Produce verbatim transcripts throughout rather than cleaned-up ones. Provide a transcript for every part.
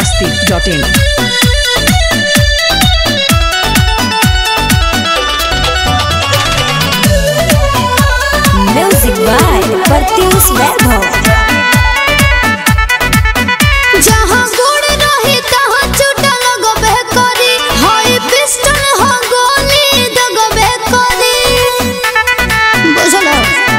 masti dot in. Music by Pratyush Vaibhav. जहाँ गुड़ रही तहाँ चूटा लगबे करी, हाई पिस्टल हो गोली दगबे करी। बुझलो?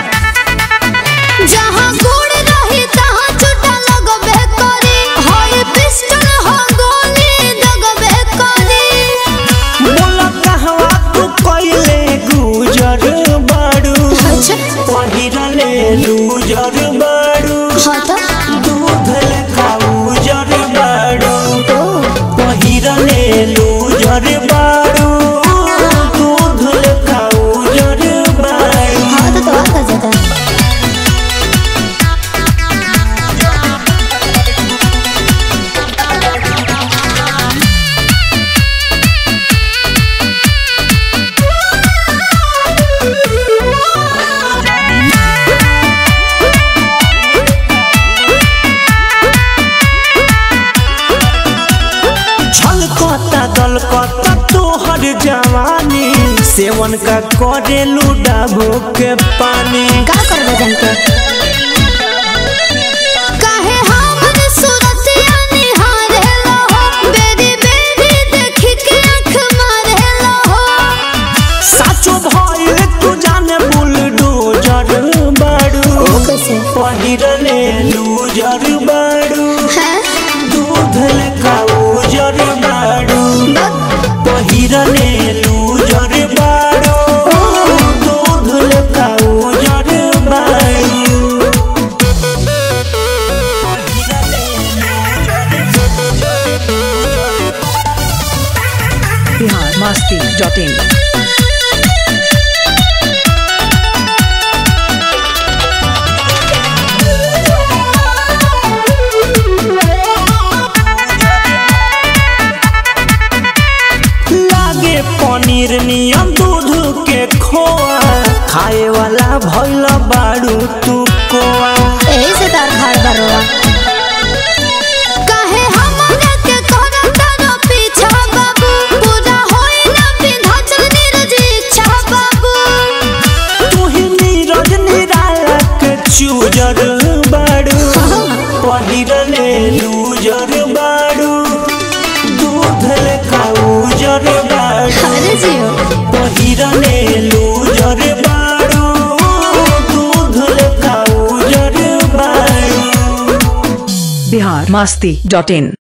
जहाँ गुड़ रही तहाँ चूटा लगबे करी, हाई पिस्टल हो गोली दगबे करी। मोला कहवा तू कइले गुजर बाड़ू, पहिरले लूजर बाड़ू, हाँ तो दूध लेखा उजर बाड़ू, पहिरले लूजर बाड़ू, दूध लेखा उजर बाड़ू। हाँ तो तो आता जाता। छलकता दलकता तोहर जवानी, सेवन का करे लुडाबो के पानी। का करबे जनके? काहे हमर सूरतिया निहारेला हो, बेरी बेरी देखि के आँख मारेला हो। साचो भइल तू जाने बुलडोजर बाड़ू, पहिरले लूजर बाड़ू, हैं? दूध लेखा उजर बाड़ू, पहिरले लूजर बाड़ू, दूध लेखा उजर बाड़ू। Bihar masti dot in. लागे पनीर नियम दूध के खोआ, खाए वाला भइल बाड़ू तू कोआ। एही से तार खाड़ बरवा। काहे हमरा के करत न पीछा बाबू, पूरा होई ना विंध्याचल नीरज इच्छा बाबू। तू ही नीरज निराला के चूजर बाड़ू, पहिरले लूजर बाड़ू, दूध लेखा उजर बाड़ू, अरे जियो पहिरले लूजर बाड़ू, दूध लेखा उजर बाड़ू। Bihar masti dot in.